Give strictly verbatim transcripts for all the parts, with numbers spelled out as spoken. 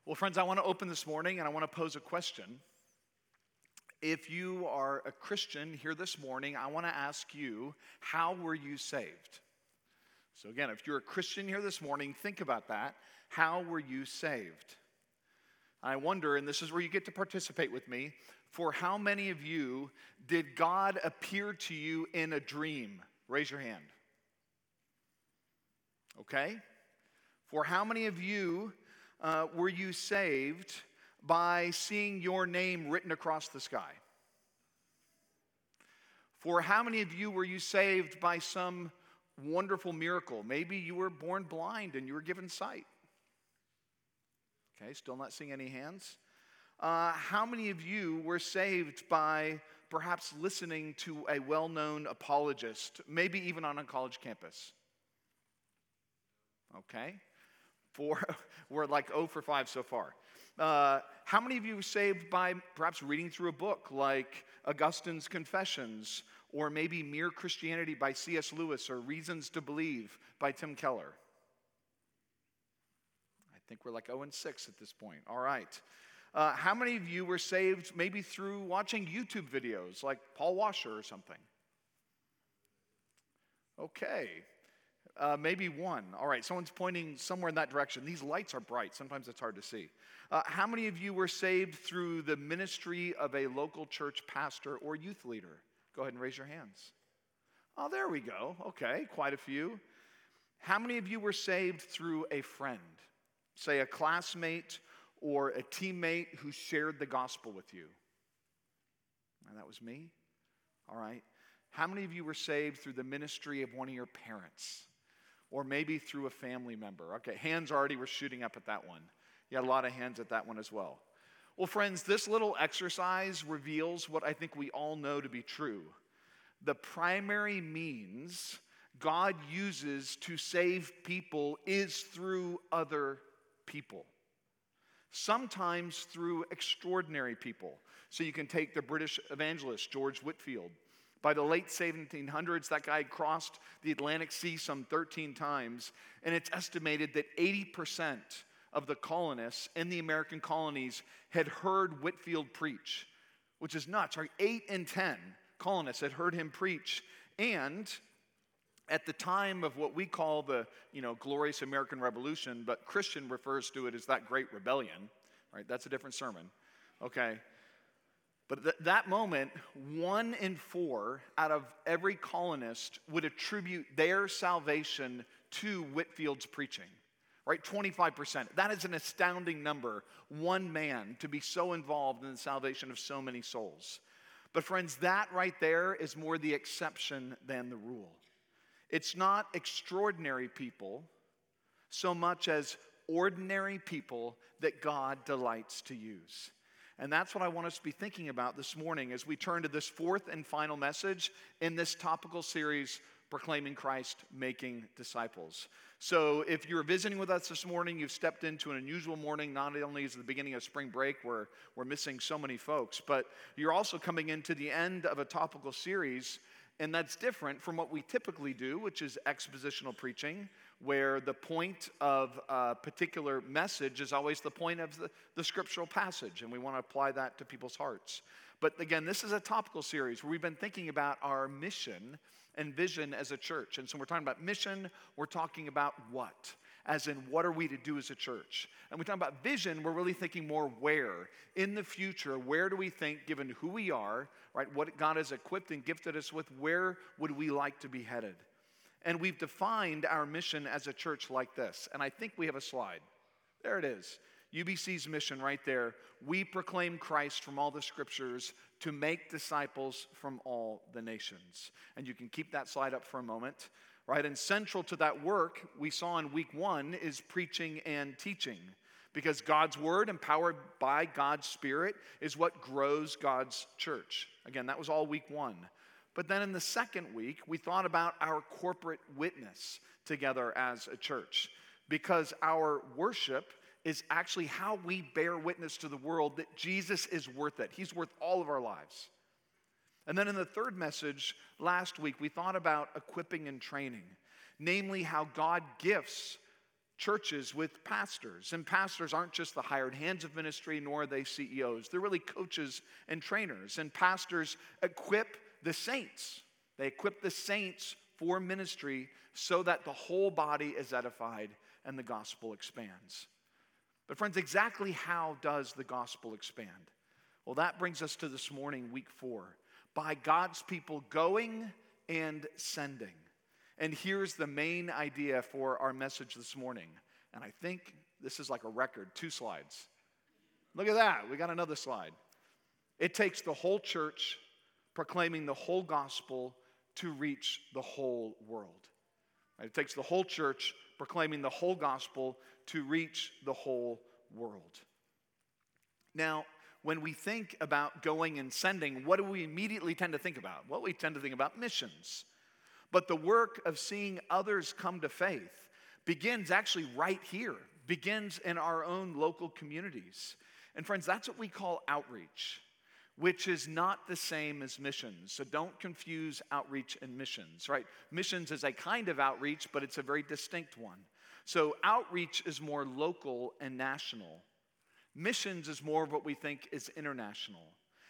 Well, friends, I want to open this morning and I want to pose a question. If you are a Christian here this morning, I want to ask you, how were you saved? So again, if you're a Christian here this morning, think about that. How were you saved? I wonder, and this is where you get to participate with me, for how many of you did God appear to you in a dream? Raise your hand. Okay. For how many of you uh, were you saved by seeing your name written across the sky? For how many of you were you saved by some wonderful miracle? Maybe you were born blind and you were given sight. Okay, still not seeing any hands. Uh, how many of you were saved by perhaps listening to a well-known apologist, maybe even on a college campus? Okay. Four, we're like oh for five so far. Uh, how many of you were saved by perhaps reading through a book like Augustine's Confessions, or maybe Mere Christianity by C S Lewis, or Reasons to Believe by Tim Keller? I think we're like oh and six at this point. All right. Uh, how many of you were saved maybe through watching YouTube videos like Paul Washer or something? Okay. Uh, maybe one. All right, someone's pointing somewhere in that direction. These lights are bright. Sometimes it's hard to see. Uh, how many of you were saved through the ministry of a local church pastor or youth leader? Go ahead and raise your hands. Oh, there we go. Okay, quite a few. How many of you were saved through a friend? Say a classmate or a teammate who shared the gospel with you? And that was me. All right. How many of you were saved through the ministry of one of your parents? Or maybe through a family member. Okay, hands already were shooting up at that one. You had a lot of hands at that one as well. Well, friends, this little exercise reveals what I think we all know to be true. The primary means God uses to save people is through other people. Sometimes through extraordinary people. So you can take the British evangelist, George Whitefield. By the late seventeen hundreds, that guy crossed the Atlantic Sea some thirteen times, and it's estimated that eighty percent of the colonists in the American colonies had heard Whitefield preach, which is nuts. Right? Eight in ten colonists had heard him preach, and at the time of what we call the, you know, glorious American Revolution, but Christian refers to it as that Great Rebellion, right? That's a different sermon, okay? But at that moment, one in four out of every colonist would attribute their salvation to Whitefield's preaching, right? twenty-five percent. That is an astounding number, one man to be so involved in the salvation of so many souls. But friends, that right there is more the exception than the rule. It's not extraordinary people so much as ordinary people that God delights to use. And that's what I want us to be thinking about this morning as we turn to this fourth and final message in this topical series, Proclaiming Christ, Making Disciples. So if you're visiting with us this morning, you've stepped into an unusual morning. Not only is it the beginning of spring break where we're missing so many folks, but you're also coming into the end of a topical series, and that's different from what we typically do, which is expositional preaching, where the point of a particular message is always the point of the, the scriptural passage, and we want to apply that to people's hearts. But again, this is a topical series where we've been thinking about our mission and vision as a church. And so we're talking about mission, we're talking about what? As in, what are we to do as a church? And we're talking about vision, we're really thinking more where. In the future, where do we think, given who we are, right, what God has equipped and gifted us with, where would we like to be headed? And we've defined our mission as a church like this. And I think we have a slide. There it is. U B C's mission right there. We proclaim Christ from all the scriptures to make disciples from all the nations. And you can keep that slide up for a moment. Right? And central to that work we saw in week one is preaching and teaching. Because God's word, empowered by God's Spirit, is what grows God's church. Again, that was all week one. But then in the second week, we thought about our corporate witness together as a church. Because our worship is actually how we bear witness to the world that Jesus is worth it. He's worth all of our lives. And then in the third message last week, we thought about equipping and training. Namely, how God gifts churches with pastors. And pastors aren't just the hired hands of ministry, nor are they C E Os. They're really coaches and trainers. And pastors equip the saints. They equip the saints for ministry so that the whole body is edified and the gospel expands. But friends, exactly how does the gospel expand? Well, that brings us to this morning, week four. By God's people going and sending. And here's the main idea for our message this morning. And I think this is like a record, two slides. Look at that, we got another slide. It takes the whole church proclaiming the whole gospel to reach the whole world. It takes the whole church proclaiming the whole gospel to reach the whole world. Now, when we think about going and sending, what do we immediately tend to think about? Well, we tend to think about missions. But the work of seeing others come to faith begins actually right here, begins in our own local communities. And friends, that's what we call outreach, which is not the same as missions. So don't confuse outreach and missions, right? Missions is a kind of outreach, but it's a very distinct one. So outreach is more local and national. Missions is more of what we think is international.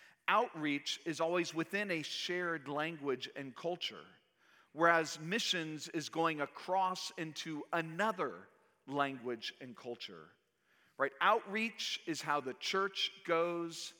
Outreach is always within a shared language and culture, whereas missions is going across into another language and culture, right? Outreach is how the church goes.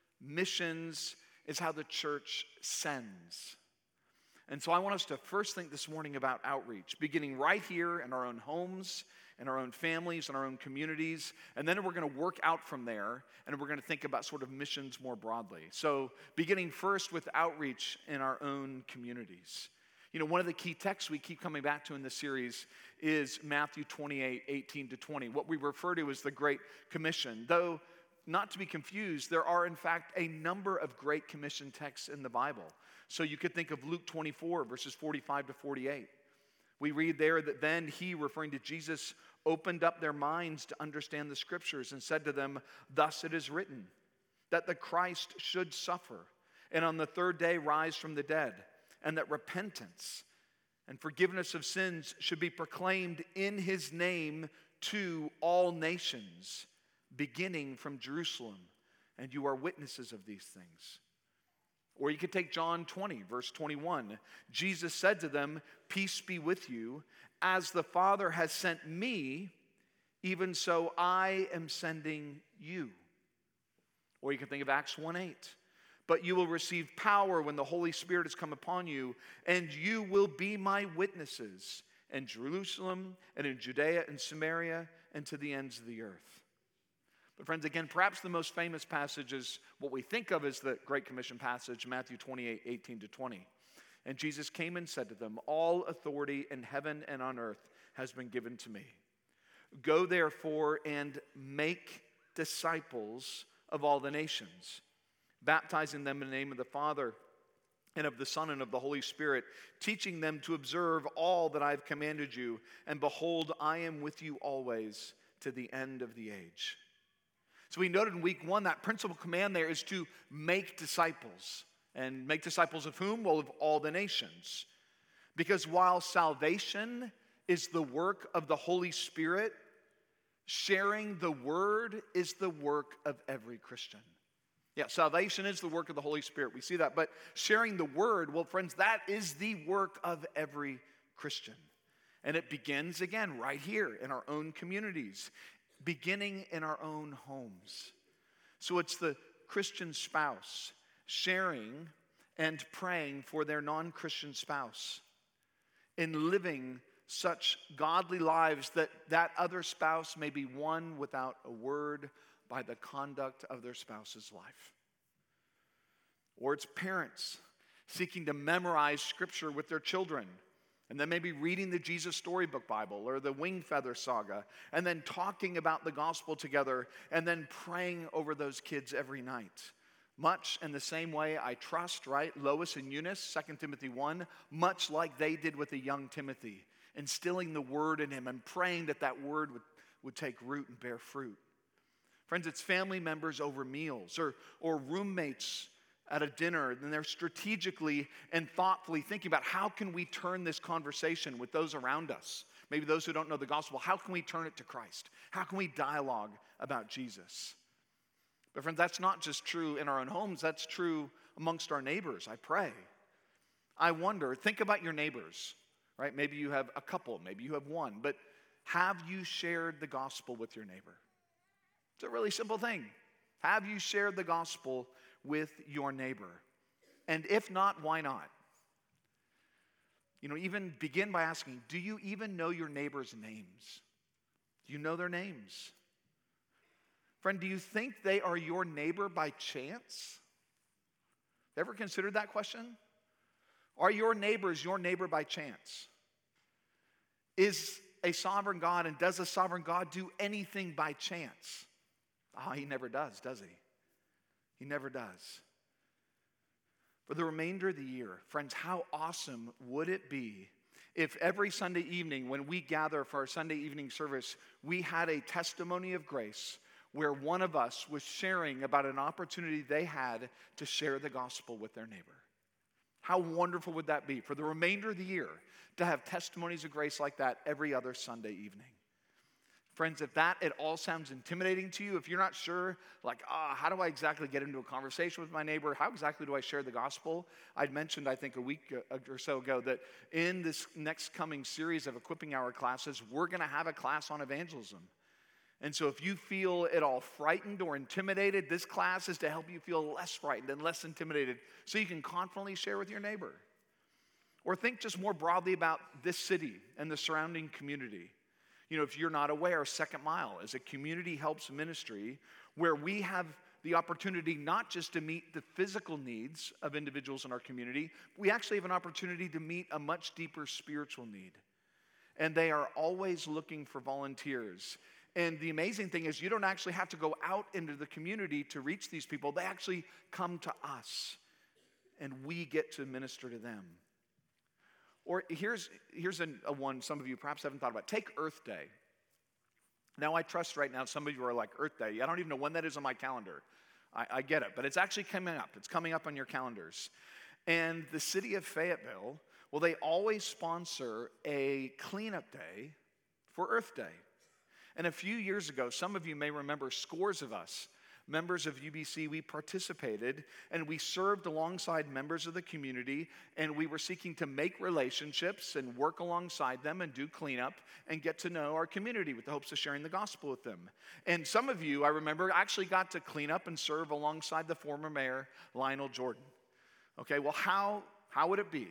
Missions is how the church sends. And so I want us to first think this morning about outreach, beginning right here in our own homes, in our own families, in our own communities, and then we're going to work out from there, and we're going to think about sort of missions more broadly. So beginning first with outreach in our own communities. You know, one of the key texts we keep coming back to in this series is Matthew twenty-eight, eighteen to twenty, what we refer to as the Great Commission. Though, not to be confused, there are in fact a number of Great Commission texts in the Bible. So you could think of Luke twenty-four, verses forty-five to forty-eight. We read there that then he, referring to Jesus, opened up their minds to understand the scriptures and said to them, "Thus it is written, that the Christ should suffer, and on the third day rise from the dead, and that repentance and forgiveness of sins should be proclaimed in his name to all nations, beginning from Jerusalem. And you are witnesses of these things." Or you could take John twenty, verse twenty-one. Jesus said to them, "Peace be with you. As the Father has sent me, even so I am sending you." Or you can think of Acts one eight. "But you will receive power when the Holy Spirit has come upon you, and you will be my witnesses in Jerusalem and in Judea and Samaria and to the ends of the earth." But friends, again, perhaps the most famous passage is what we think of as the Great Commission passage, Matthew twenty-eight, eighteen to twenty. "And Jesus came and said to them, 'All authority in heaven and on earth has been given to me. Go therefore and make disciples of all the nations, baptizing them in the name of the Father and of the Son and of the Holy Spirit, teaching them to observe all that I have commanded you. And behold, I am with you always to the end of the age.'" So we noted in week one that principal command there is to make disciples. And make disciples of whom? Well, of all the nations. Because while salvation is the work of the Holy Spirit, sharing the word is the work of every Christian. Yeah, salvation is the work of the Holy Spirit. We see that. But sharing the word, well, friends, that is the work of every Christian. And it begins, again, right here in our own communities, beginning in our own homes. So it's the Christian spouse sharing and praying for their non-Christian spouse, in living such godly lives that that other spouse may be won without a word by the conduct of their spouse's life. Or it's parents seeking to memorize scripture with their children, and then maybe reading the Jesus Storybook Bible or the Wing Feather Saga, and then talking about the gospel together, and then praying over those kids every night. Much in the same way, I trust, right? Lois and Eunice, Second Timothy one, much like they did with the young Timothy, instilling the word in him and praying that that word would, would take root and bear fruit. Friends, it's family members over meals, or, or roommates at a dinner, and they're strategically and thoughtfully thinking about how can we turn this conversation with those around us maybe those who don't know the gospel, how can we turn it to Christ? How can we dialogue about Jesus? But friends, that's not just true in our own homes, that's true amongst our neighbors, I pray. I wonder, think about your neighbors, right? Maybe you have a couple, maybe you have one, but have you shared the gospel with your neighbor? It's a really simple thing. Have you shared the gospel with your neighbor? And if not, why not? You know, even begin by asking, do you even know your neighbor's names? Do you know their names? Friend, do you think they are your neighbor by chance? Ever considered that question? Are your neighbors your neighbor by chance? Is a sovereign God, and does a sovereign God do anything by chance? Ah, oh, he never does, does he? He never does. For the remainder of the year, friends, how awesome would it be if every Sunday evening when we gather for our Sunday evening service, we had a testimony of grace where one of us was sharing about an opportunity they had to share the gospel with their neighbor. How wonderful would that be for the remainder of the year to have testimonies of grace like that every other Sunday evening? Friends, if that at all sounds intimidating to you, if you're not sure, like, ah, oh, how do I exactly get into a conversation with my neighbor? How exactly do I share the gospel? I'd mentioned, I think, a week or so ago that in this next coming series of Equipping Hour classes, we're going to have a class on evangelism. And so if you feel at all frightened or intimidated, this class is to help you feel less frightened and less intimidated so you can confidently share with your neighbor. Or think just more broadly about this city and the surrounding community. You know, if you're not aware, Second Mile is a community helps ministry where we have the opportunity not just to meet the physical needs of individuals in our community, we actually have an opportunity to meet a much deeper spiritual need. And they are always looking for volunteers. And the amazing thing is you don't actually have to go out into the community to reach these people. They actually come to us, and we get to minister to them. Or here's, here's a, a one some of you perhaps haven't thought about. Take Earth Day. Now, I trust right now some of you are like, Earth Day, I don't even know when that is on my calendar. I, I get it, but it's actually coming up. It's coming up on your calendars. And the city of Fayetteville, well, they always sponsor a cleanup day for Earth Day. And a few years ago, some of you may remember, scores of us, members of U B C, we participated and we served alongside members of the community, and we were seeking to make relationships and work alongside them and do cleanup and get to know our community with the hopes of sharing the gospel with them. And some of you, I remember, actually got to clean up and serve alongside the former mayor, Lionel Jordan. Okay, well, how, how would it be?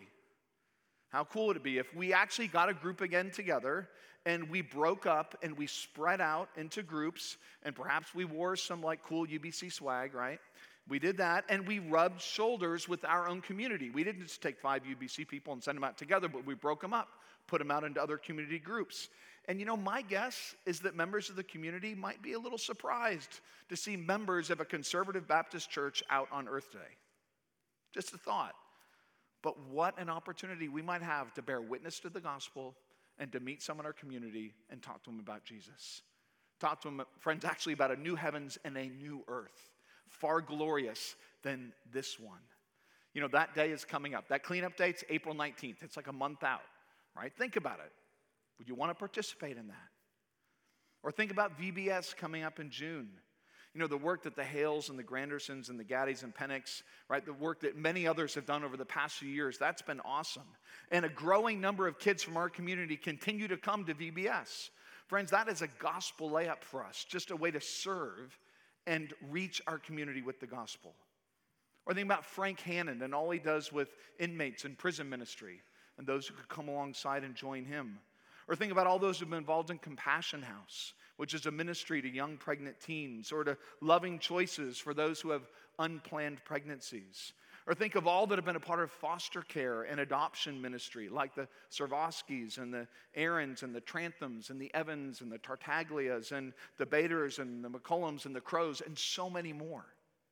How cool would it be if we actually got a group again together and we broke up and we spread out into groups, and perhaps we wore some like cool U B C swag, right? We did that, and we rubbed shoulders with our own community. We didn't just take five U B C people and send them out together, but we broke them up, put them out into other community groups. And you know, my guess is that members of the community might be a little surprised to see members of a conservative Baptist church out on Earth Day. Just a thought. But what an opportunity we might have to bear witness to the gospel and to meet someone in our community and talk to them about Jesus. Talk to them, friends, actually about a new heavens and a new earth, far glorious than this one. You know, that day is coming up. That cleanup date's April nineteenth. It's like a month out, right? Think about it. Would you want to participate in that? Or think about V B S coming up in June. You know, the work that the Hales and the Grandersons and the Gaddies and Pennicks, right, the work that many others have done over the past few years, that's been awesome. And a growing number of kids from our community continue to come to V B S. Friends, that is a gospel layup for us, just a way to serve and reach our community with the gospel. Or think about Frank Hannon and all he does with inmates in prison ministry and those who could come alongside and join him. Or think about all those who've been involved in Compassion House, which is a ministry to young pregnant teens, or to Loving Choices for those who have unplanned pregnancies. Or think of all that have been a part of foster care and adoption ministry, like the Servoskis and the Aarons and the Tranthams and the Evans and the Tartaglias and the Baders and the McCollums and the Crows and so many more.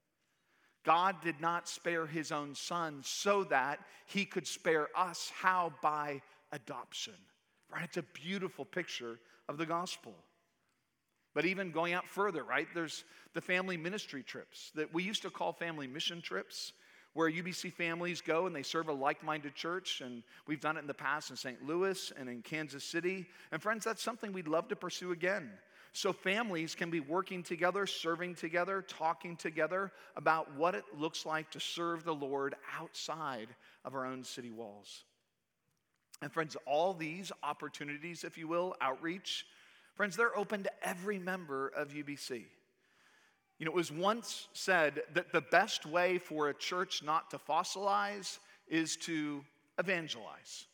God did not spare his own son so that he could spare us. How? By adoption. Right? It's a beautiful picture of the gospel. But even going out further, right, there's the family ministry trips that we used to call family mission trips, where U B C families go and they serve a like-minded church, and we've done it in the past in Saint Louis and in Kansas City. And friends, that's something we'd love to pursue again. So families can be working together, serving together, talking together about what it looks like to serve the Lord outside of our own city walls. And friends, all these opportunities, if you will, outreach, friends, they're open to every member of U B C. You know, it was once said that the best way for a church not to fossilize is to evangelize.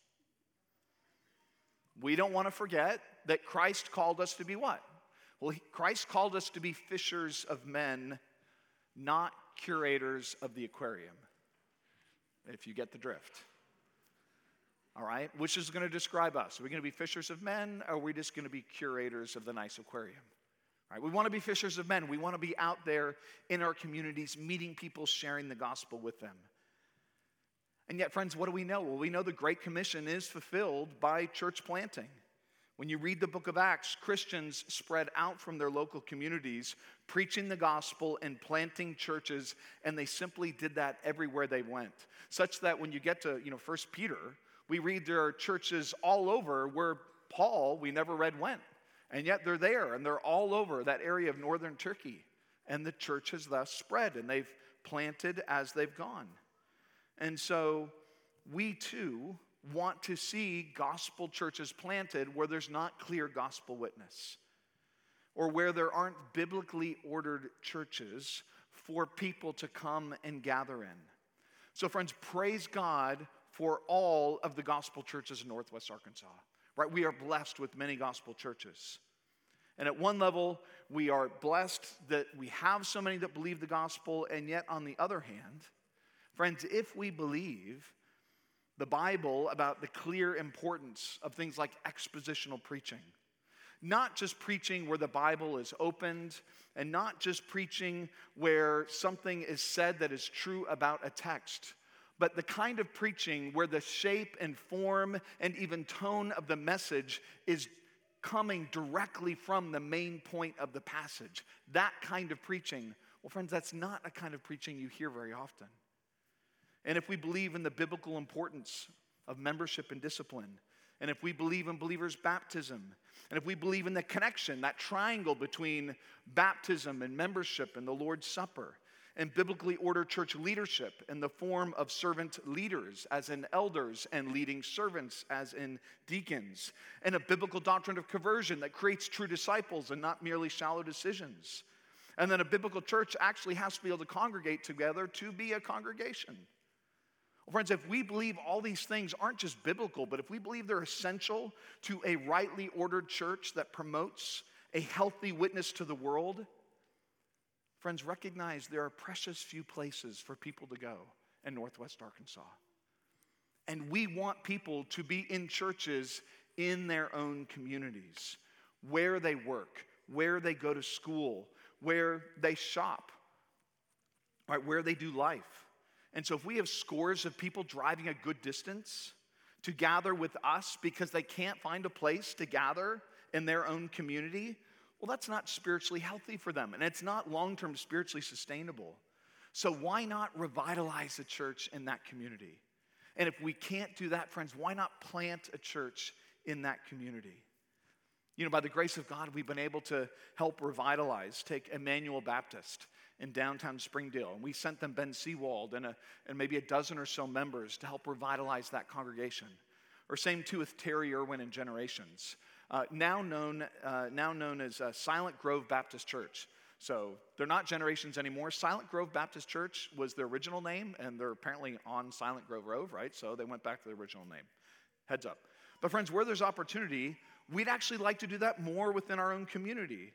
We don't want to forget that Christ called us to be what? Well, Christ called us to be fishers of men, not curators of the aquarium, if you get the drift. All right? Which is going to describe us? Are we going to be fishers of men, or are we just going to be curators of the nice aquarium? All right, we want to be fishers of men. We want to be out there in our communities, meeting people, sharing the gospel with them. And yet, friends, what do we know? Well, we know the Great Commission is fulfilled by church planting. When you read the book of Acts, Christians spread out from their local communities, preaching the gospel and planting churches, and they simply did that everywhere they went. Such that when you get to, you know, First Peter, we read there are churches all over where Paul, we never read, went. And yet they're there, and they're all over that area of northern Turkey. And the church has thus spread, and they've planted as they've gone. And so we too want to see gospel churches planted where there's not clear gospel witness, or where there aren't biblically ordered churches for people to come and gather in. So friends, praise God for all of the gospel churches in Northwest Arkansas. Right? We are blessed with many gospel churches. And at one level, we are blessed that we have so many that believe the gospel, and yet on the other hand, friends, if we believe the Bible about the clear importance of things like expositional preaching, not just preaching where the Bible is opened, and not just preaching where something is said that is true about a text, but the kind of preaching where the shape and form and even tone of the message is coming directly from the main point of the passage. That kind of preaching, well, friends, that's not a kind of preaching you hear very often. And if we believe in the biblical importance of membership and discipline, and if we believe in believers' baptism, and if we believe in the connection, that triangle between baptism and membership and the Lord's Supper, and biblically ordered church leadership in the form of servant leaders, as in elders, and leading servants, as in deacons, and a biblical doctrine of conversion that creates true disciples and not merely shallow decisions. And then a biblical church actually has to be able to congregate together to be a congregation. Well, friends, if we believe all these things aren't just biblical, but if we believe they're essential to a rightly ordered church that promotes a healthy witness to the world, friends, recognize there are precious few places for people to go in Northwest Arkansas. And we want people to be in churches in their own communities, where they work, where they go to school, where they shop, right, where they do life. And so if we have scores of people driving a good distance to gather with us because they can't find a place to gather in their own community, well, that's not spiritually healthy for them, and it's not long-term spiritually sustainable. So why not revitalize a church in that community? And if we can't do that, friends, why not plant a church in that community? You know, by the grace of God, we've been able to help revitalize, take Emmanuel Baptist in downtown Springdale, and we sent them Ben Seawald and, a, and maybe a dozen or so members to help revitalize that congregation. Or same too with Terry Irwin and Generations. Uh, now known uh, now known as uh, Silent Grove Baptist Church. So they're not Generations anymore. Silent Grove Baptist Church was their original name, and they're apparently on Silent Grove Road, right? So they went back to the original name. Heads up. But friends, where there's opportunity, we'd actually like to do that more within our own community.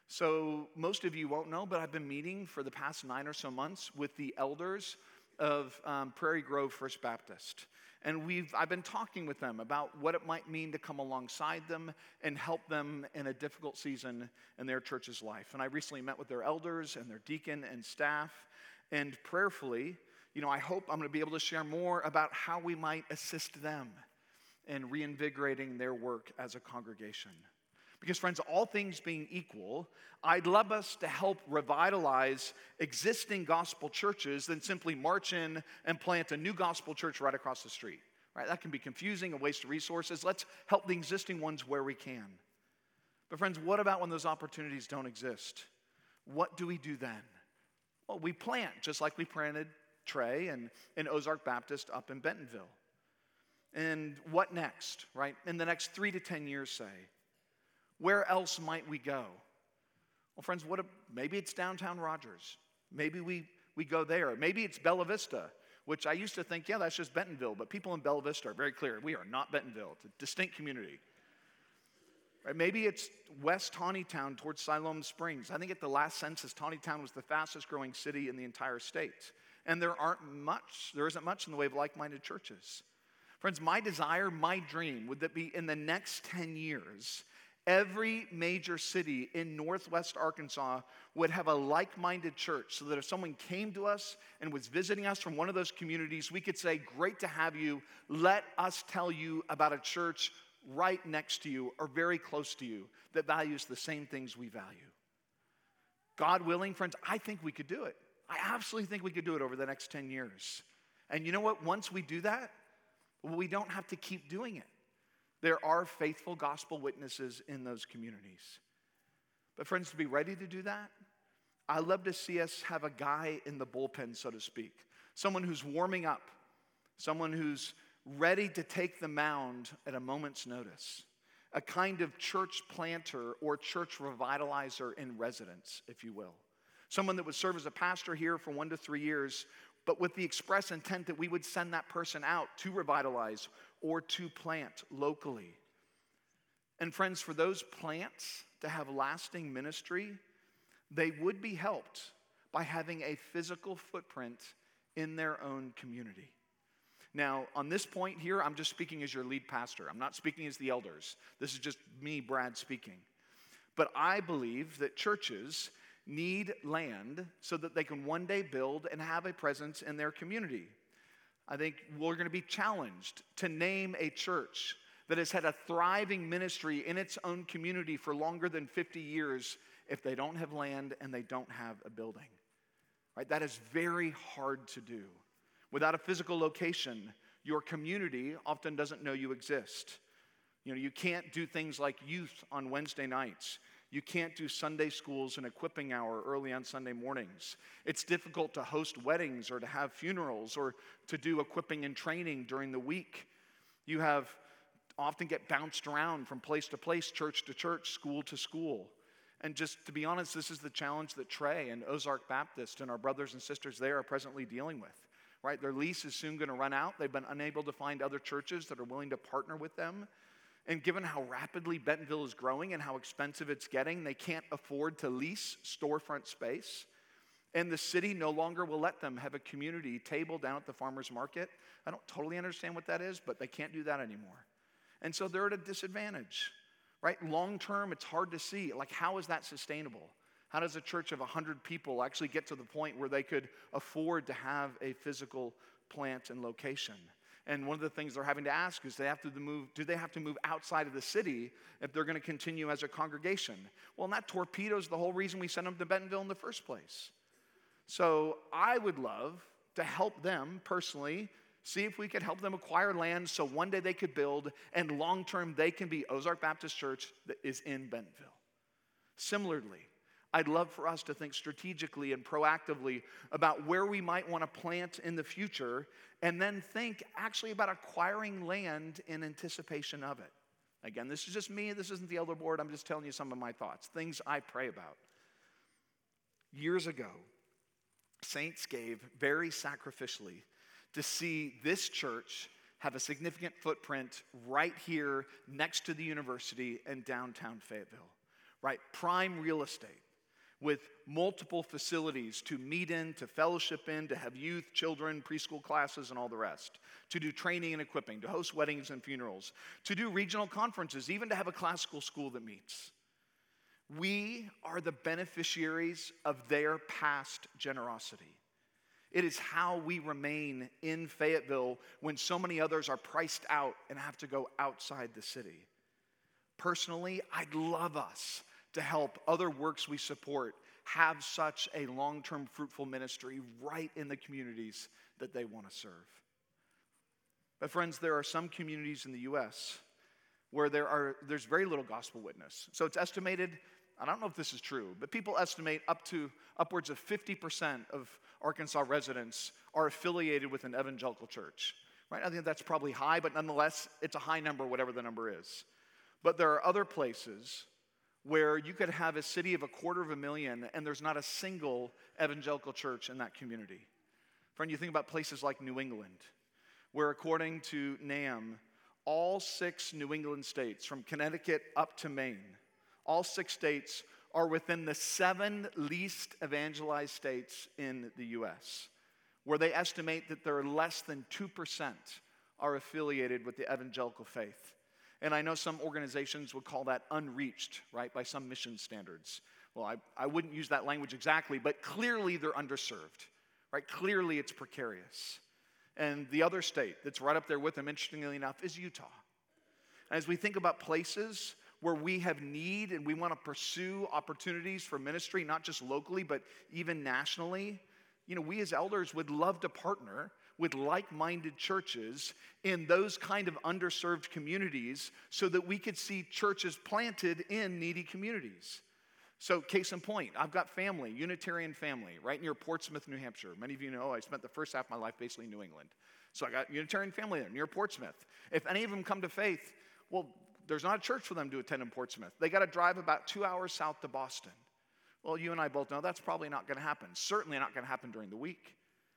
So most of you won't know, but I've been meeting for the past nine or so months with the elders of um, Prairie Grove First Baptist. And we've I've been talking with them about what it might mean to come alongside them and help them in a difficult season in their church's life. And I recently met with their elders and their deacon and staff, and prayerfully, you know, I hope I'm going to be able to share more about how we might assist them in reinvigorating their work as a congregation. Because friends, all things being equal, I'd love us to help revitalize existing gospel churches than simply march in and plant a new gospel church right across the street. Right? That can be confusing, a waste of resources. Let's help the existing ones where we can. But friends, what about when those opportunities don't exist? What do we do then? Well, we plant, just like we planted Trey and, and Ozark Baptist up in Bentonville. And what next, right? In the next three to ten years, say. Where else might we go? Well, friends, what if, maybe it's downtown Rogers. Maybe we, we go there. Maybe it's Bella Vista, which I used to think, yeah, that's just Bentonville. But people in Bella Vista are very clear. We are not Bentonville. It's a distinct community. Right? Maybe it's West Tawnytown towards Siloam Springs. I think at the last census, Tawnytown was the fastest growing city in the entire state. And there aren't much, there isn't much in the way of like-minded churches. Friends, my desire, my dream would that be in the next ten years, every major city in Northwest Arkansas would have a like-minded church so that if someone came to us and was visiting us from one of those communities, we could say, great to have you. Let us tell you about a church right next to you or very close to you that values the same things we value. God willing, friends, I think we could do it. I absolutely think we could do it over the next ten years. And you know what? Once we do that, we don't have to keep doing it. There are faithful gospel witnesses in those communities. But friends, to be ready to do that, I love to see us have a guy in the bullpen, so to speak. Someone who's warming up. Someone who's ready to take the mound at a moment's notice. A kind of church planter or church revitalizer in residence, if you will. Someone that would serve as a pastor here for one to three years, but with the express intent that we would send that person out to revitalize or to plant locally. And friends, for those plants to have lasting ministry, they would be helped by having a physical footprint in their own community. Now, on this point here, I'm just speaking as your lead pastor. I'm not speaking as the elders. This is just me, Brad, speaking. But I believe that churches need land so that they can one day build and have a presence in their community. I think we're going to be challenged to name a church that has had a thriving ministry in its own community for longer than fifty years if they don't have land and they don't have a building. Right? That is very hard to do. Without a physical location, your community often doesn't know you exist. You know, you can't do things like youth on Wednesday nights. You can't do Sunday schools and equipping hour early on Sunday mornings. It's difficult to host weddings or to have funerals or to do equipping and training during the week. You have often get bounced around from place to place, church to church, school to school. And just to be honest, this is the challenge that Trey and Ozark Baptist and our brothers and sisters there are presently dealing with. Right? Their lease is soon going to run out. They've been unable to find other churches that are willing to partner with them. And given how rapidly Bentonville is growing and how expensive it's getting, they can't afford to lease storefront space. And the city no longer will let them have a community table down at the farmer's market. I don't totally understand what that is, but they can't do that anymore. And so they're at a disadvantage, right? Long term, it's hard to see. Like, how is that sustainable? How does a church of one hundred people actually get to the point where they could afford to have a physical plant and location? And one of the things they're having to ask is they have to move, do they have to move outside of the city if they're going to continue as a congregation? Well, and that torpedoes the whole reason we sent them to Bentonville in the first place. So I would love to help them personally, see if we could help them acquire land so one day they could build and long-term they can be Ozark Baptist Church that is in Bentonville. Similarly, I'd love for us to think strategically and proactively about where we might want to plant in the future and then think actually about acquiring land in anticipation of it. Again, this is just me. This isn't the elder board. I'm just telling you some of my thoughts, things I pray about. Years ago, saints gave very sacrificially to see this church have a significant footprint right here next to the university in downtown Fayetteville, right? Prime real estate, with multiple facilities to meet in, to fellowship in, to have youth, children, preschool classes, and all the rest, to do training and equipping, to host weddings and funerals, to do regional conferences, even to have a classical school that meets. We are the beneficiaries of their past generosity. It is how we remain in Fayetteville when so many others are priced out and have to go outside the city. Personally, I'd love us to help other works we support have such a long-term fruitful ministry right in the communities that they want to serve. But friends, there are some communities in the U S where there are there's very little gospel witness. So it's estimated, I don't know if this is true, but people estimate up to upwards of fifty percent of Arkansas residents are affiliated with an evangelical church. Right? I think that's probably high, but nonetheless, it's a high number, whatever the number is. But there are other places where you could have a city of a quarter of a million and there's not a single evangelical church in that community. Friend, you think about places like New England, where according to NAM, all six New England states, from Connecticut up to Maine, all six states are within the seven least evangelized states in the U S, where they estimate that there are less than two percent are affiliated with the evangelical faith. And I know some organizations would call that unreached, right, by some mission standards. Well, I, I wouldn't use that language exactly, but clearly they're underserved, right? Clearly it's precarious. And the other state that's right up there with them, interestingly enough, is Utah. As we think about places where we have need and we want to pursue opportunities for ministry, not just locally, but even nationally, you know, we as elders would love to partner with like-minded churches in those kind of underserved communities so that we could see churches planted in needy communities. So case in point, I've got family, Unitarian family, right near Portsmouth, New Hampshire. Many of you know I spent the first half of my life basically in New England. So I got Unitarian family there near Portsmouth. If any of them come to faith, well, there's not a church for them to attend in Portsmouth. They got to drive about two hours south to Boston. Well, you and I both know that's probably not going to happen. Certainly not going to happen during the week.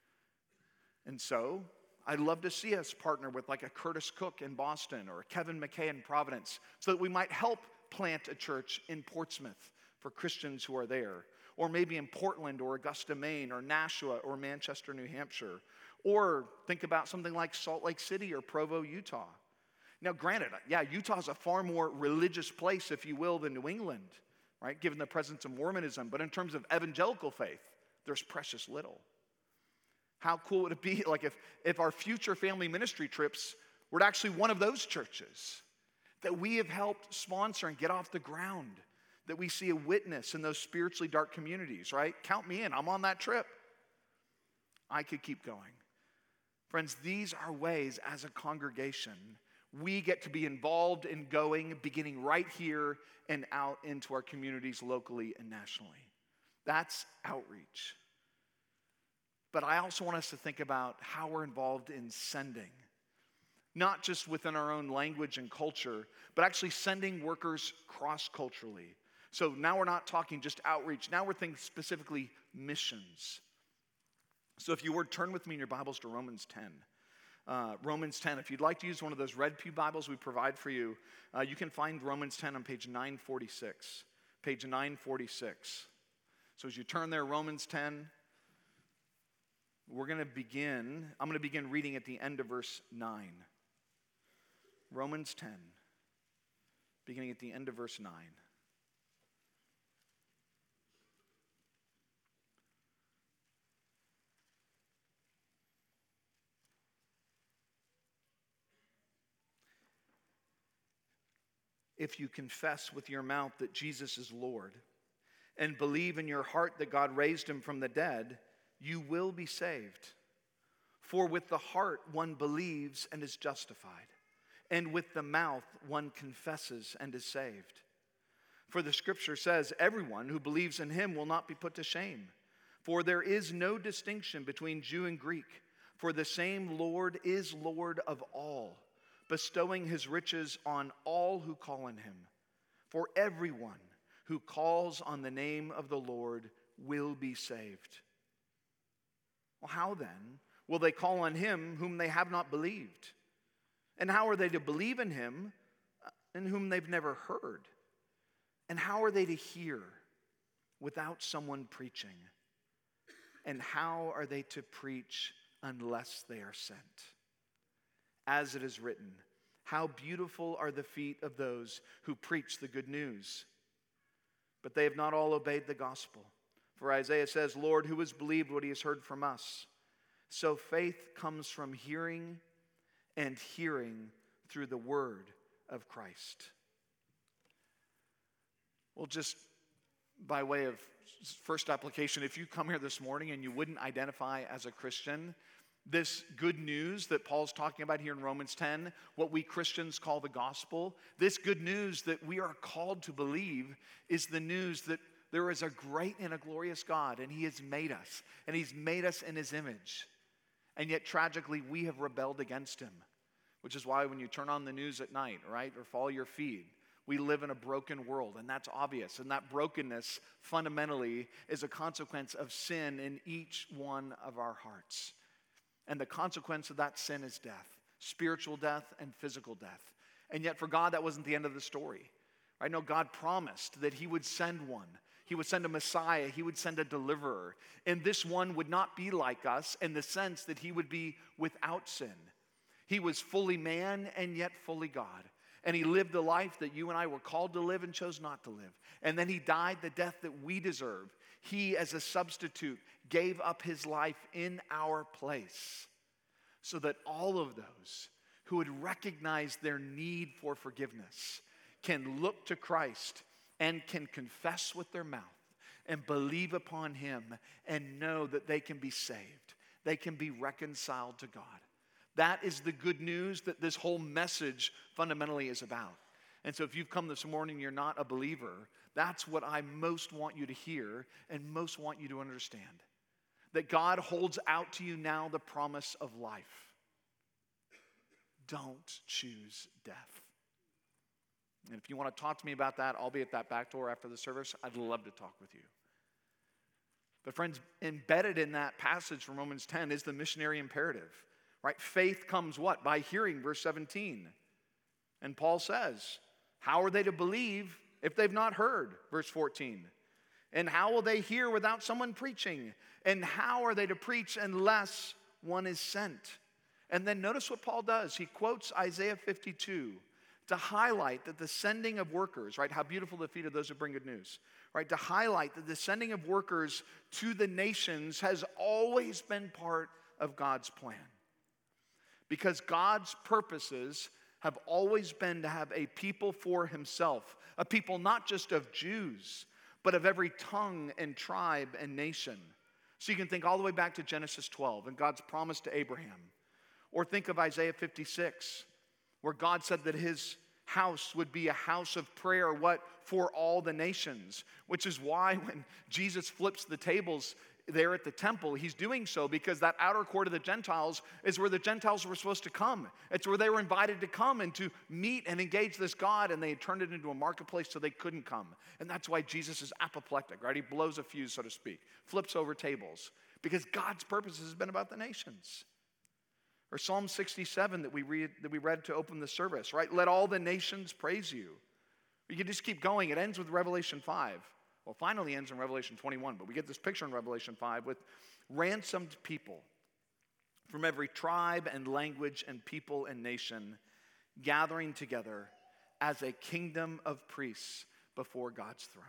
And so I'd love to see us partner with like a Curtis Cook in Boston or a Kevin McKay in Providence so that we might help plant a church in Portsmouth for Christians who are there, or maybe in Portland or Augusta, Maine, or Nashua or Manchester, New Hampshire, or think about something like Salt Lake City or Provo, Utah. Now, granted, yeah, Utah's a far more religious place, if you will, than New England, right, given the presence of Mormonism, but in terms of evangelical faith, there's precious little. How cool would it be like if, if our future family ministry trips were actually one of those churches that we have helped sponsor and get off the ground, that we see a witness in those spiritually dark communities, right? Count me in. I'm on that trip. I could keep going. Friends, these are ways as a congregation we get to be involved in going, beginning right here and out into our communities locally and nationally. That's outreach. But I also want us to think about how we're involved in sending, not just within our own language and culture, but actually sending workers cross-culturally. So now we're not talking just outreach. Now we're thinking specifically missions. So if you would, turn with me in your Bibles to Romans ten. Uh, Romans ten. If you'd like to use one of those Red Pew Bibles we provide for you, uh, you can find Romans ten on page nine forty-six. Page nine forty-six. So as you turn there, Romans ten, we're going to begin, I'm going to begin reading at the end of verse nine. Romans ten, beginning at the end of verse nine. If you confess with your mouth that Jesus is Lord and believe in your heart that God raised him from the dead, you will be saved. For with the heart one believes and is justified, and with the mouth one confesses and is saved. For the scripture says, everyone who believes in him will not be put to shame. For there is no distinction between Jew and Greek, for the same Lord is Lord of all, bestowing his riches on all who call on him. For everyone who calls on the name of the Lord will be saved. Well, how then will they call on him whom they have not believed? And how are they to believe in him in whom they've never heard? And how are they to hear without someone preaching? And how are they to preach unless they are sent? As it is written, how beautiful are the feet of those who preach the good news. But they have not all obeyed the gospel. For Isaiah says, Lord, who has believed what he has heard from us? So faith comes from hearing, and hearing through the word of Christ. Well, just by way of first application, if you come here this morning and you wouldn't identify as a Christian, this good news that Paul's talking about here in Romans ten, what we Christians call the gospel, this good news that we are called to believe is the news that there is a great and a glorious God, and he has made us, and he's made us in his image. And yet, tragically, we have rebelled against him, which is why when you turn on the news at night, right, or follow your feed, we live in a broken world, and that's obvious. And that brokenness, fundamentally, is a consequence of sin in each one of our hearts. And the consequence of that sin is death, spiritual death and physical death. And yet, for God, that wasn't the end of the story. I know God promised that he would send one. He would send a Messiah. He would send a deliverer. And this one would not be like us in the sense that he would be without sin. He was fully man and yet fully God. And he lived the life that you and I were called to live and chose not to live. And then he died the death that we deserve. He, as a substitute, gave up his life in our place so that all of those who would recognize their need for forgiveness can look to Christ and can confess with their mouth and believe upon him and know that they can be saved. They can be reconciled to God. That is the good news that this whole message fundamentally is about. And so if you've come this morning and you're not a believer, that's what I most want you to hear and most want you to understand. That God holds out to you now the promise of life. Don't choose death. And if you want to talk to me about that, I'll be at that back door after the service. I'd love to talk with you. But friends, embedded in that passage from Romans ten is the missionary imperative, right? Faith comes what? By hearing, verse seventeen. And Paul says, how are they to believe if they've not heard? Verse fourteen. And how will they hear without someone preaching? And how are they to preach unless one is sent? And then notice what Paul does. He quotes Isaiah fifty-two. To highlight that the sending of workers, right? How beautiful the feet of those who bring good news, right? To highlight that the sending of workers to the nations has always been part of God's plan. Because God's purposes have always been to have a people for himself, a people not just of Jews, but of every tongue and tribe and nation. So you can think all the way back to Genesis twelve and God's promise to Abraham. Or think of Isaiah fifty-six, where God said that his house would be a house of prayer, what? For all the nations. Which is why when Jesus flips the tables there at the temple, he's doing so because that outer court of the Gentiles is where the Gentiles were supposed to come. It's where they were invited to come and to meet and engage this God, and they had turned it into a marketplace so they couldn't come. And that's why Jesus is apoplectic, right? He blows a fuse, so to speak, flips over tables, because God's purpose has been about the nations. Or Psalm sixty-seven that we read that we read to open the service, right? Let all the nations praise you. You can just keep going. It ends with Revelation five. Well, finally ends in Revelation twenty-one, but we get this picture in Revelation five with ransomed people from every tribe and language and people and nation gathering together as a kingdom of priests before God's throne.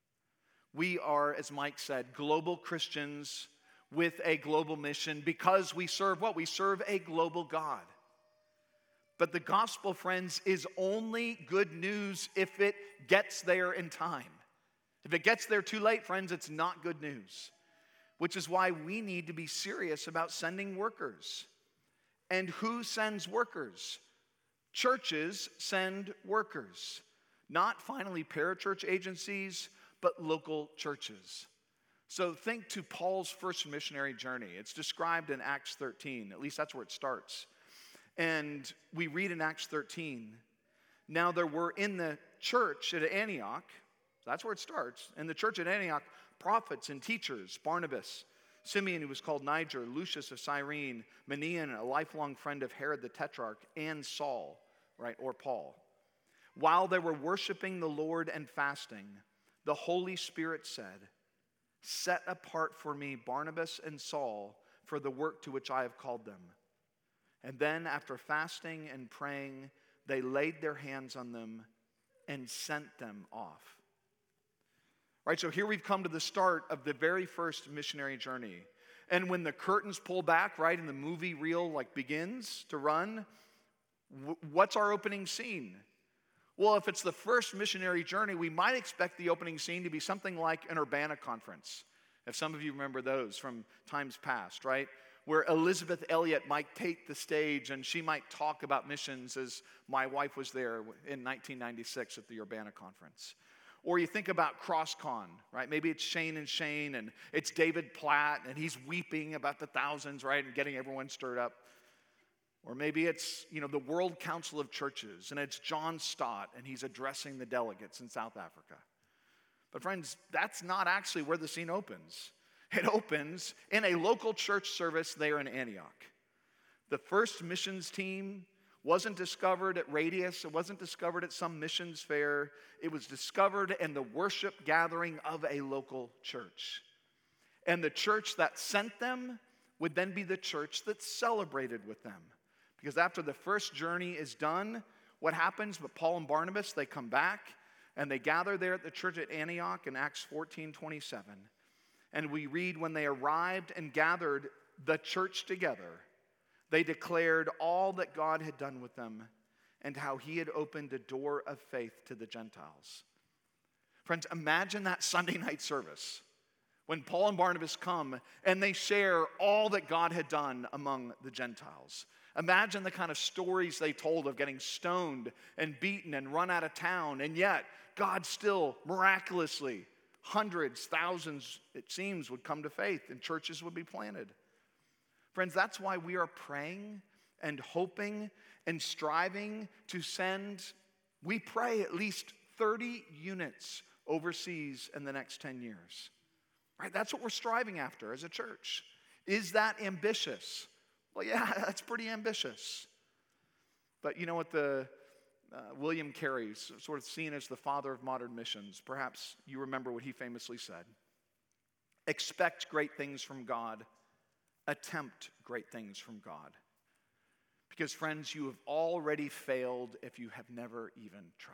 We are, as Mike said, global Christians with a global mission because we serve what? We serve a global God. But the gospel, friends, is only good news if it gets there in time. If it gets there too late, friends, it's not good news. Which is why we need to be serious about sending workers. And who sends workers? Churches send workers. Not finally parachurch agencies, but local churches. So think to Paul's first missionary journey. It's described in Acts thirteen. At least that's where it starts. And we read in Acts thirteen, now there were in the church at Antioch, so that's where it starts, in the church at Antioch, prophets and teachers, Barnabas, Simeon, who was called Niger, Lucius of Cyrene, Manaen, a lifelong friend of Herod the Tetrarch, and Saul, right, or Paul. While they were worshiping the Lord and fasting, the Holy Spirit said, set apart for me Barnabas and Saul for the work to which I have called them. And then after fasting and praying, they laid their hands on them and sent them off. Right, so here we've come to the start of the very first missionary journey. And when the curtains pull back, right, and the movie reel like begins to run, w- what's our opening scene? Well, if it's the first missionary journey, we might expect the opening scene to be something like an Urbana conference. If some of you remember those from times past, right? Where Elizabeth Elliot might take the stage and she might talk about missions, as my wife was there in nineteen ninety-six at the Urbana conference. Or you think about CrossCon, right? Maybe it's Shane and Shane and it's David Platt and he's weeping about the thousands, right? And getting everyone stirred up. Or maybe it's, you know, the World Council of Churches and it's John Stott and he's addressing the delegates in South Africa. But friends, that's not actually where the scene opens. It opens in a local church service there in Antioch. The first missions team wasn't discovered at Radius. It wasn't discovered at some missions fair. It was discovered in the worship gathering of a local church. And the church that sent them would then be the church that celebrated with them. Because after the first journey is done, what happens? But Paul and Barnabas, they come back and they gather there at the church at Antioch in Acts fourteen twenty-seven. And we read, when they arrived and gathered the church together, they declared all that God had done with them and how he had opened a door of faith to the Gentiles. Friends, imagine that Sunday night service when Paul and Barnabas come and they share all that God had done among the Gentiles. Imagine the kind of stories they told of getting stoned and beaten and run out of town, and yet God still miraculously, hundreds, thousands, it seems, would come to faith and churches would be planted. Friends, that's why we are praying and hoping and striving to send, we pray, at least thirty units overseas in the next ten years. Right? That's what we're striving after as a church. Is that ambitious? Well, yeah, that's pretty ambitious. But you know what, the uh, William Carey, sort of seen as the father of modern missions, perhaps you remember what he famously said. Expect great things from God. Attempt great things from God. Because friends, you have already failed if you have never even tried.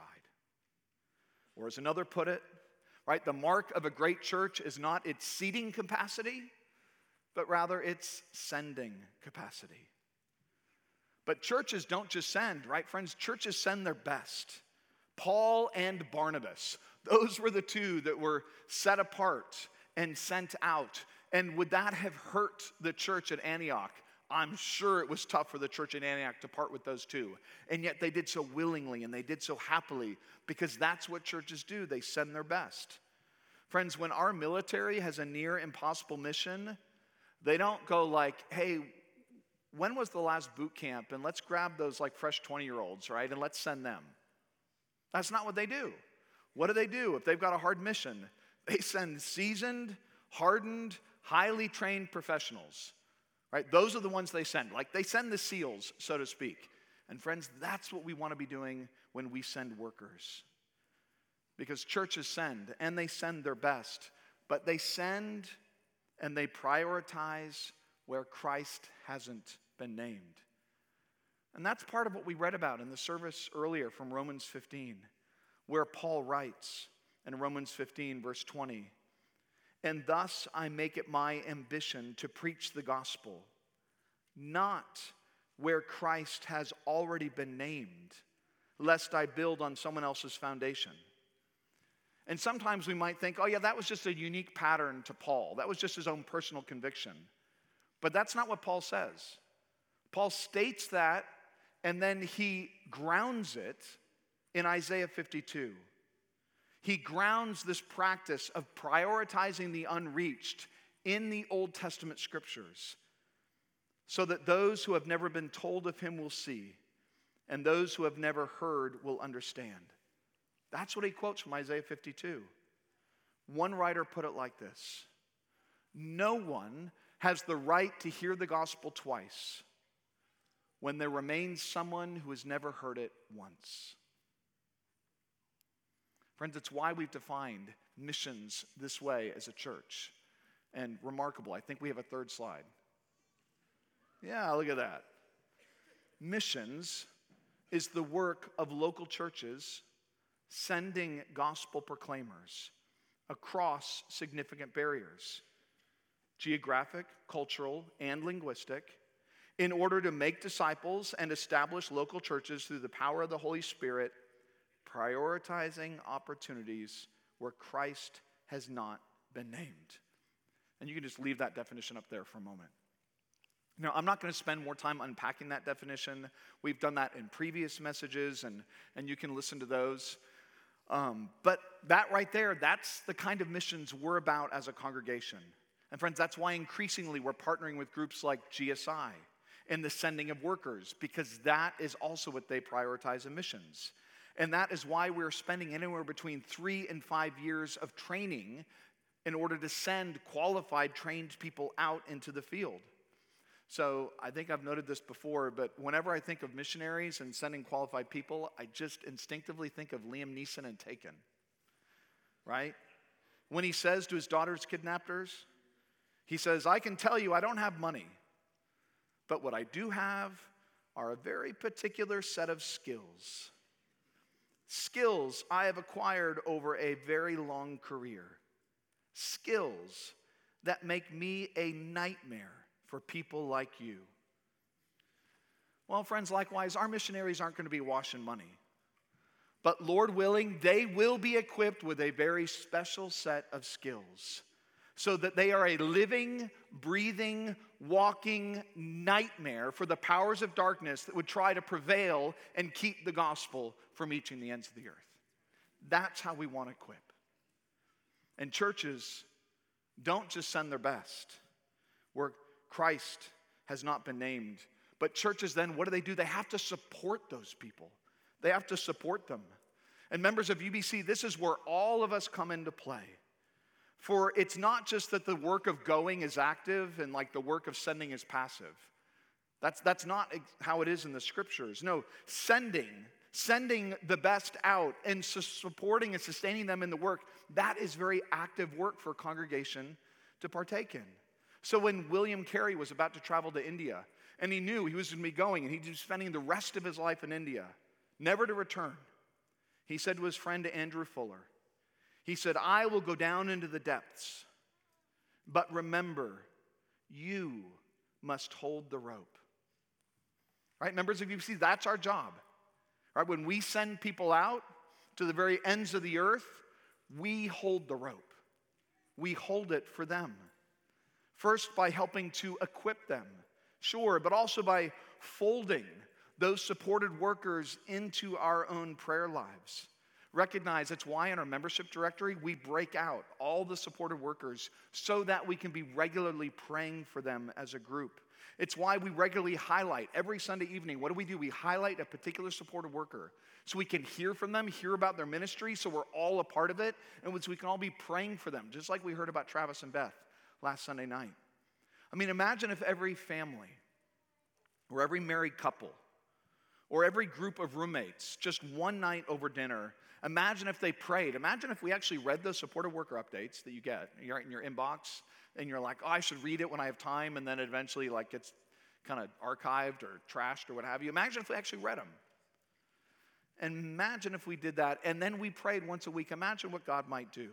Or as another put it, right, the mark of a great church is not its seating capacity, but rather its sending capacity. But churches don't just send, right, friends? Churches send their best. Paul and Barnabas, those were the two that were set apart and sent out. And would that have hurt the church at Antioch? I'm sure it was tough for the church at Antioch to part with those two. And yet they did so willingly and they did so happily, because that's what churches do. They send their best. Friends, when our military has a near impossible mission, they don't go like, hey, when was the last boot camp? And let's grab those like fresh twenty-year-olds, right? And let's send them. That's not what they do. What do they do if they've got a hard mission? They send seasoned, hardened, highly trained professionals, right? Those are the ones they send. Like they send the SEALs, so to speak. And friends, that's what we want to be doing when we send workers. Because churches send, and they send their best. But they send and they prioritize where Christ hasn't been named. And that's part of what we read about in the service earlier from Romans fifteen, where Paul writes in Romans fifteen, verse twenty, and thus I make it my ambition to preach the gospel, not where Christ has already been named, lest I build on someone else's foundation. And sometimes we might think, oh yeah, that was just a unique pattern to Paul. That was just his own personal conviction. But that's not what Paul says. Paul states that, and then he grounds it in Isaiah fifty-two. He grounds this practice of prioritizing the unreached in the Old Testament scriptures, so that those who have never been told of him will see, and those who have never heard will understand. That's what he quotes from Isaiah fifty-two. One writer put it like this: no one has the right to hear the gospel twice when there remains someone who has never heard it once. Friends, it's why we've defined missions this way as a church. And remarkable, I think we have a third slide. Yeah, look at that. Missions is the work of local churches sending gospel proclaimers across significant barriers, geographic, cultural, and linguistic, in order to make disciples and establish local churches through the power of the Holy Spirit, prioritizing opportunities where Christ has not been named. And you can just leave that definition up there for a moment. Now, I'm not going to spend more time unpacking that definition. We've done that in previous messages, and, and you can listen to those. Um, but that right there, that's the kind of missions we're about as a congregation. And friends, that's why increasingly we're partnering with groups like G S I in the sending of workers, because that is also what they prioritize in missions. And that is why we're spending anywhere between three and five years of training in order to send qualified, trained people out into the field. So I think I've noted this before, but whenever I think of missionaries and sending qualified people, I just instinctively think of Liam Neeson and Taken, right? When he says to his daughter's kidnappers, he says, I can tell you I don't have money, but what I do have are a very particular set of skills. Skills I have acquired over a very long career. Skills that make me a nightmare for people like you. Well, friends, likewise, our missionaries aren't going to be washing money. But Lord willing, they will be equipped with a very special set of skills so that they are a living, breathing, walking nightmare for the powers of darkness that would try to prevail and keep the gospel from reaching the ends of the earth. That's how we want to equip. And churches don't just send their best where Christ has not been named. But churches then, what do they do? They have to support those people. They have to support them. And members of U B C, this is where all of us come into play. For it's not just that the work of going is active and like the work of sending is passive. That's, that's not how it is in the scriptures. No, sending, sending the best out and su- supporting and sustaining them in the work, that is very active work for a congregation to partake in. So when William Carey was about to travel to India, and he knew he was going to be going, and he'd be spending the rest of his life in India, never to return, he said to his friend Andrew Fuller, he said, I will go down into the depths, but remember, you must hold the rope. Right, members of U B C, that's our job. Right, when we send people out to the very ends of the earth, we hold the rope. We hold it for them. First, by helping to equip them, sure, but also by folding those supported workers into our own prayer lives. Recognize that's why in our membership directory, we break out all the supported workers so that we can be regularly praying for them as a group. It's why we regularly highlight every Sunday evening. What do we do? We highlight a particular supported worker so we can hear from them, hear about their ministry, so we're all a part of it, and so we can all be praying for them, just like we heard about Travis and Beth last Sunday night. I mean, imagine if every family or every married couple or every group of roommates, just one night over dinner, imagine if they prayed. Imagine if we actually read those supported worker updates that you get. You're in your inbox, and you're like, oh, I should read it when I have time, and then it eventually like gets kind of archived or trashed or what have you. Imagine if we actually read them. And imagine if we did that, and then we prayed once a week. Imagine what God might do.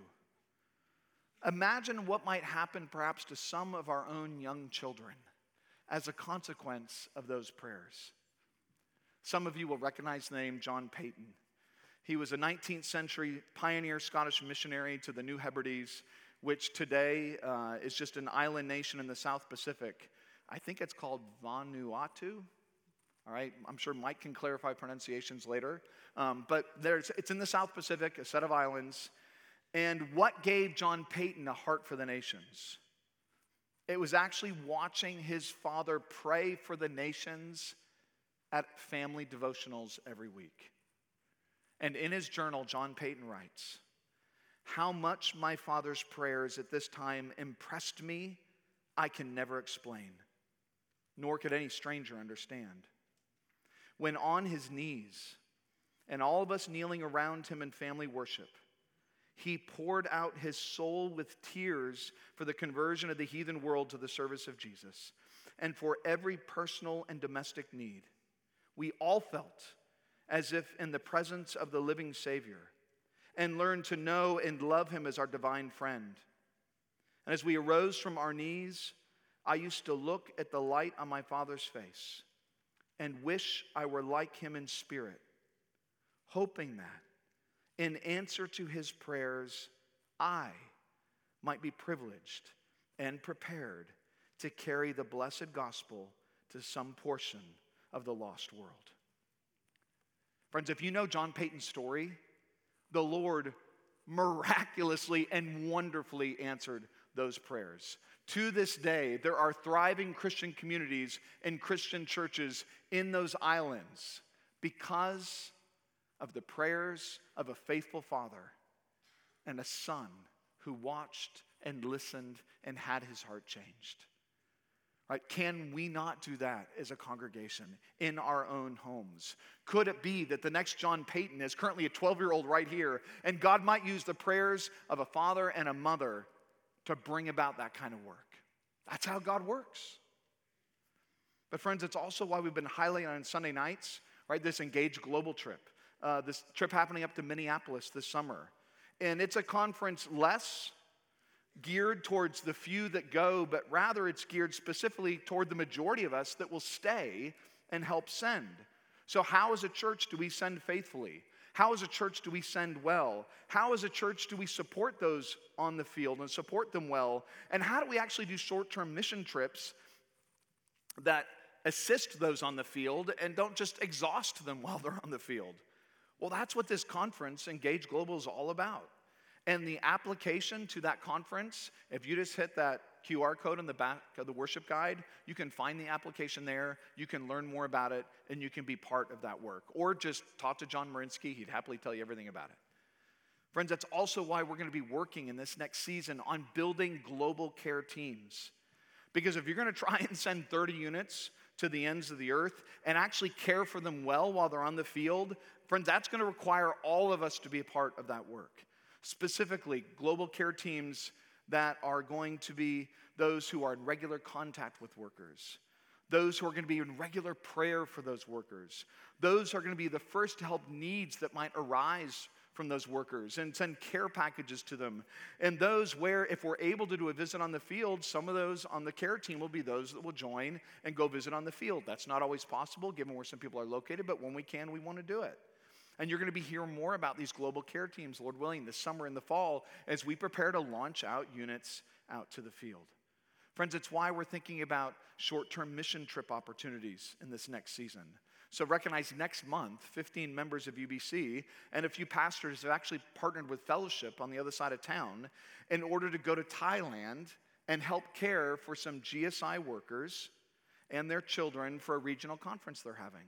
Imagine what might happen perhaps to some of our own young children as a consequence of those prayers. Some of you will recognize the name John Paton. He was a nineteenth century pioneer Scottish missionary to the New Hebrides, which today uh, is just an island nation in the South Pacific. I think it's called Vanuatu. All right, I'm sure Mike can clarify pronunciations later. Um, but there's, it's in the South Pacific, a set of islands. And what gave John Paton a heart for the nations? It was actually watching his father pray for the nations at family devotionals every week. And in his journal, John Paton writes, how much my father's prayers at this time impressed me, I can never explain, nor could any stranger understand. When on his knees, and all of us kneeling around him in family worship, he poured out his soul with tears for the conversion of the heathen world to the service of Jesus, and for every personal and domestic need. We all felt as if in the presence of the living Savior, and learned to know and love him as our divine friend. And as we arose from our knees, I used to look at the light on my father's face and wish I were like him in spirit, hoping that in answer to his prayers, I might be privileged and prepared to carry the blessed gospel to some portion of the lost world. Friends, if you know John Paton's story, the Lord miraculously and wonderfully answered those prayers. To this day, there are thriving Christian communities and Christian churches in those islands because of the prayers of a faithful father and a son who watched and listened and had his heart changed. Right? Can we not do that as a congregation in our own homes? Could it be that the next John Paton is currently a twelve-year-old right here, and God might use the prayers of a father and a mother to bring about that kind of work? That's how God works. But friends, it's also why we've been highlighting on Sunday nights, right, this Engage Global trip. Uh, this trip happening up to Minneapolis this summer. And it's a conference less geared towards the few that go, but rather it's geared specifically toward the majority of us that will stay and help send. So how as a church do we send faithfully? How as a church do we send well? How as a church do we support those on the field and support them well? And how do we actually do short-term mission trips that assist those on the field and don't just exhaust them while they're on the field? Well, that's what this conference, Engage Global, is all about. And the application to that conference, if you just hit that Q R code in the back of the worship guide, you can find the application there, you can learn more about it, and you can be part of that work. Or just talk to John Marinsky, he'd happily tell you everything about it. Friends, that's also why we're going to be working in this next season on building global care teams. Because if you're going to try and send thirty units to the ends of the earth and actually care for them well while they're on the field, friends, that's going to require all of us to be a part of that work. Specifically, global care teams that are going to be those who are in regular contact with workers, those who are going to be in regular prayer for those workers, those who are going to be the first to help needs that might arise from those workers and send care packages to them, and those where if we're able to do a visit on the field, some of those on the care team will be those that will join and go visit on the field. That's not always possible given where some people are located, but when we can, we want to do it. And you're going to be hearing more about these global care teams, Lord willing, this summer and the fall as we prepare to launch out units out to the field. Friends, it's why we're thinking about short-term mission trip opportunities in this next season. So recognize next month, fifteen members of U B C and a few pastors have actually partnered with Fellowship on the other side of town in order to go to Thailand and help care for some G S I workers and their children for a regional conference they're having.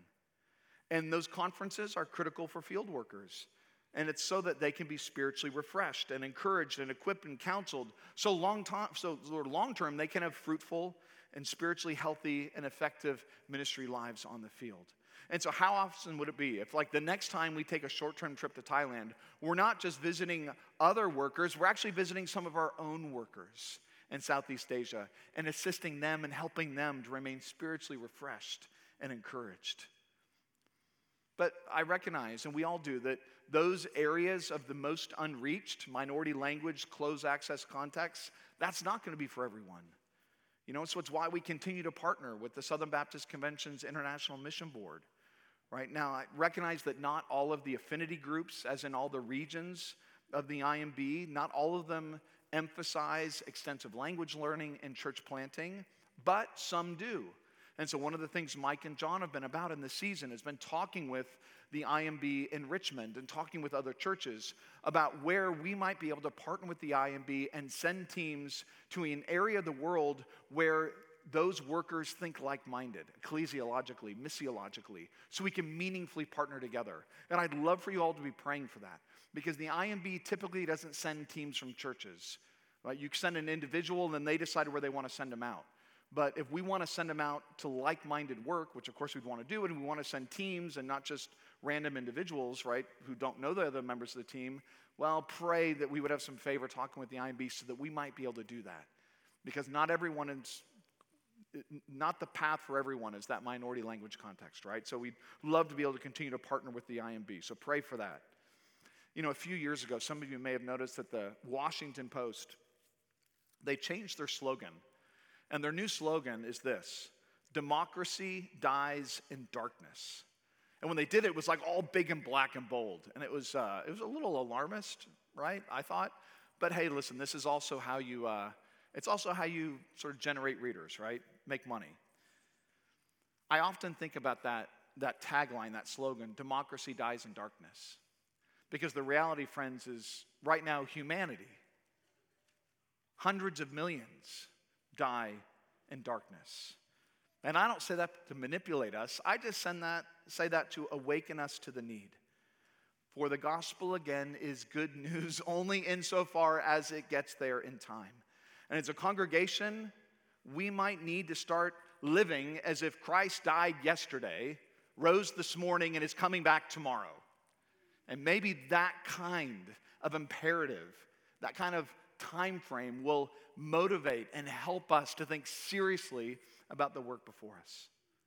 And those conferences are critical for field workers. And it's so that they can be spiritually refreshed and encouraged and equipped and counseled. So long time, so long term, they can have fruitful and spiritually healthy and effective ministry lives on the field. And so how often would it be if, like, the next time we take a short-term trip to Thailand, we're not just visiting other workers, we're actually visiting some of our own workers in Southeast Asia and assisting them and helping them to remain spiritually refreshed and encouraged. But I recognize, and we all do, that those areas of the most unreached, minority language, closed access contexts, that's not going to be for everyone. You know, so it's why we continue to partner with the Southern Baptist Convention's International Mission Board. Right now, I recognize that not all of the affinity groups, as in all the regions of the I M B, not all of them emphasize extensive language learning and church planting, but some do. And so one of the things Mike and John have been about in this season has been talking with the I M B in Richmond and talking with other churches about where we might be able to partner with the I M B and send teams to an area of the world where those workers think like-minded, ecclesiologically, missiologically, so we can meaningfully partner together. And I'd love for you all to be praying for that, because the I M B typically doesn't send teams from churches. Right? You send an individual, and then they decide where they want to send them out. But if we want to send them out to like-minded work, which of course we'd want to do, and we want to send teams and not just random individuals, right, who don't know the other members of the team, well, pray that we would have some favor talking with the I M B so that we might be able to do that. Because not everyone is, not the path for everyone is that minority language context, right? So we'd love to be able to continue to partner with the I M B, so pray for that. You know, a few years ago, some of you may have noticed that the Washington Post, they changed their slogan. And their new slogan is this: democracy dies in darkness. And when they did it, it was like all big and black and bold. And it was, uh, it was a little alarmist, right, I thought. But hey, listen, this is also how you, uh, it's also how you sort of generate readers, right? Make money. I often think about that, that tagline, that slogan, democracy dies in darkness. Because the reality, friends, is right now humanity, hundreds of millions, die in darkness. And I don't say that to manipulate us. I just send that, say that to awaken us to the need. For the gospel, again, is good news only insofar as it gets there in time. And as a congregation, we might need to start living as if Christ died yesterday, rose this morning, and is coming back tomorrow. And maybe that kind of imperative, that kind of time frame will motivate and help us to think seriously about the work before us.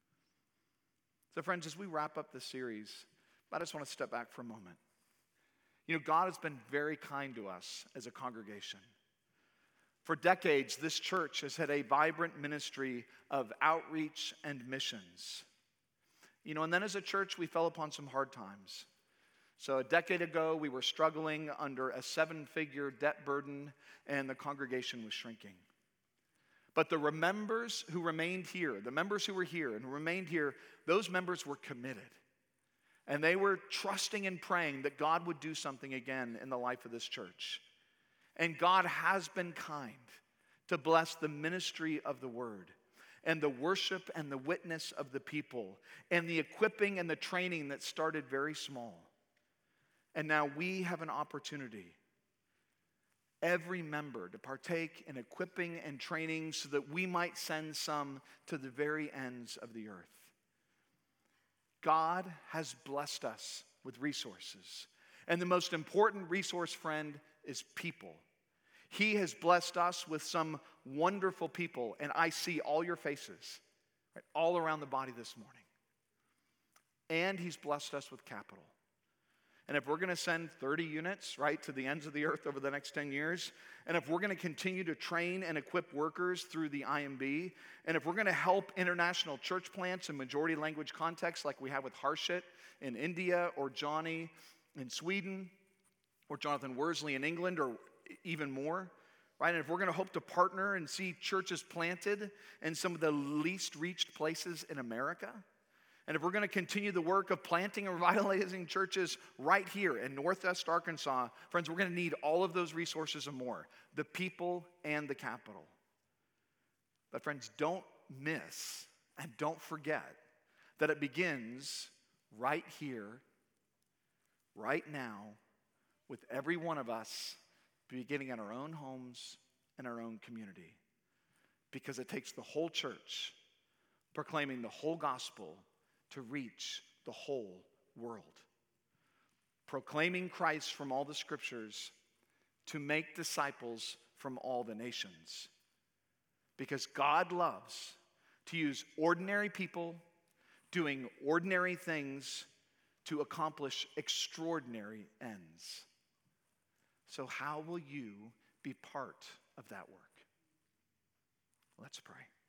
So friends, as we wrap up this series, I just want to step back for a moment. You know, God has been very kind to us as a congregation. For decades, this church has had a vibrant ministry of outreach and missions. You know, and then as a church, we fell upon some hard times. So a decade ago, we were struggling under a seven-figure debt burden, and the congregation was shrinking. But the members who remained here, the members who were here and remained here, those members were committed. And they were trusting and praying that God would do something again in the life of this church. And God has been kind to bless the ministry of the word and the worship and the witness of the people and the equipping and the training that started very small. And now we have an opportunity, every member, to partake in equipping and training so that we might send some to the very ends of the earth. God has blessed us with resources. And the most important resource, friend, is people. He has blessed us with some wonderful people, and I see all your faces, right, all around the body this morning. And He's blessed us with capital. And if we're going to send thirty units, right, to the ends of the earth over the next ten years, and if we're going to continue to train and equip workers through the I M B, and if we're going to help international church plants in majority language contexts like we have with Harshit in India, or Johnny in Sweden, or Jonathan Worsley in England, or even more, right? And if we're going to hope to partner and see churches planted in some of the least reached places in America, and if we're going to continue the work of planting and revitalizing churches right here in Northwest Arkansas, friends, we're going to need all of those resources and more, the people and the capital. But friends, don't miss and don't forget that it begins right here, right now, with every one of us beginning in our own homes and our own community. Because it takes the whole church proclaiming the whole gospel to reach the whole world. Proclaiming Christ from all the scriptures to make disciples from all the nations. Because God loves to use ordinary people doing ordinary things to accomplish extraordinary ends. So how will you be part of that work? Let's pray.